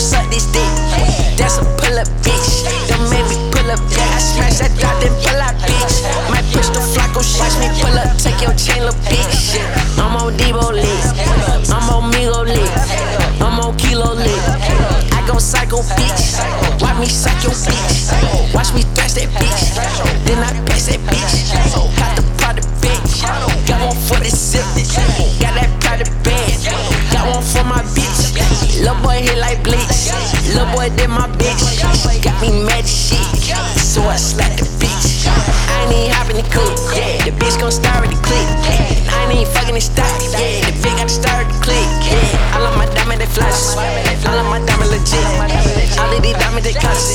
suck this dick. That's a pull up, bitch. Don't make me pull up, yeah. I smash that dot, then pull out, bitch. Might push the flock, go watch me pull up, take your chain, little bitch. I'm on Debo lit, I'm on Migo lit, I'm on Kilo lit. I go psycho, bitch. Watch me suck your bitch. Watch me thrash that bitch. Then I pass that bitch. Got the product bitch. Got one for the sip. Got that product bag. Got one for my bitch. Lil' boy hit like bleach. Lil' boy did my bitch. Got me mad shit. So I slap the bitch. I ain't even hopping the coupe. Yeah, the bitch gon' start with the click. I ain't even fucking the stock. Yeah, the bitch got to start with the click. Yeah, all of my diamonds they flash. All of my diamonds legit. All of these diamonds they cost.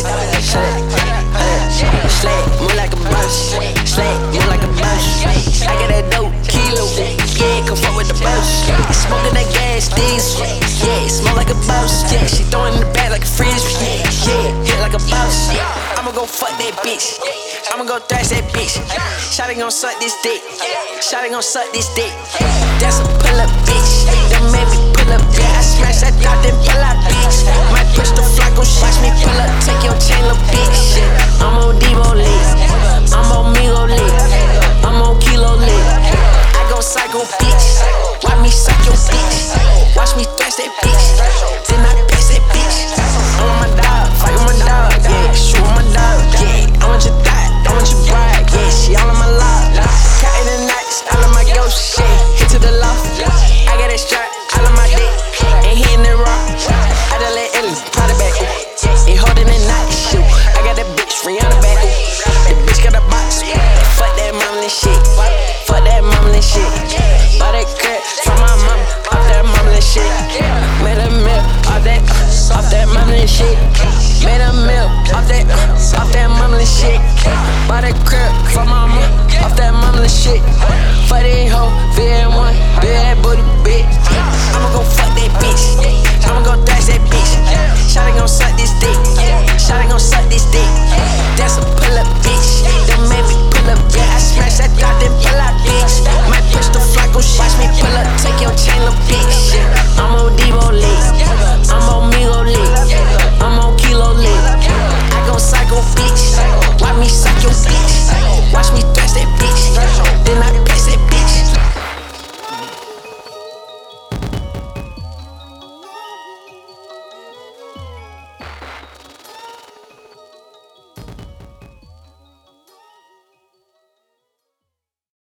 Slay, move like a boss. Slay, move like a boss. I got that dope, kilo. Yeah, come fuck with the boss. Smoking that gas, diesel. Yeah, smell like a boss. Yeah, she throwing in the bag like a fridge. Yeah, hit like a boss. I'ma go fuck that bitch. I'ma go thrash that bitch. Shawty gon' suck this dick. Shawty gon' suck this dick. That's a pull up, bitch. Don't make me pull up, yeah. I smash that dot, then pull out, bitch. Might push the flock, go watch me pull up, take your chain, little bitch. I'm on Debo lit, I'm on Migo lit, I'm on Kilo lit. I go psycho, bitch. Watch me suck your bitch. Watch me thrash that bitch. Then I pass that bitch. I'm on my dog, fight with my dog, yeah. Shoot with my dog, yeah. I want your thigh, I want your bride, yeah. She all on my lock. Counting the nights, all of my ghost shit. Hit to the loft, I got that strap, all of my dick. Ain't hitting it rock. I just let Ellie pot it back. He holding that night shoe. I got that bitch Rihanna back. The bitch got a box. Fuck that mama and shit. Fuck that mama and shit. Buy that crap from my mama. Off that mama and shit. Made a meal off that mama and shit. Made a meal off that mama and shit. Buy that crap from my mama. Off that mama and shit. Fuck that hoe, VN1, big that booty bitch. I'ma go fuck that bitch. I'ma go thrash that bitch. Shawty gon' suck this dick. Shawty gon' suck this dick. That's a pull up, bitch. Don't make me pull up, yeah. I smash that dot, then pull out, bitch. Might push the flock, go watch me pull up, take your chain, little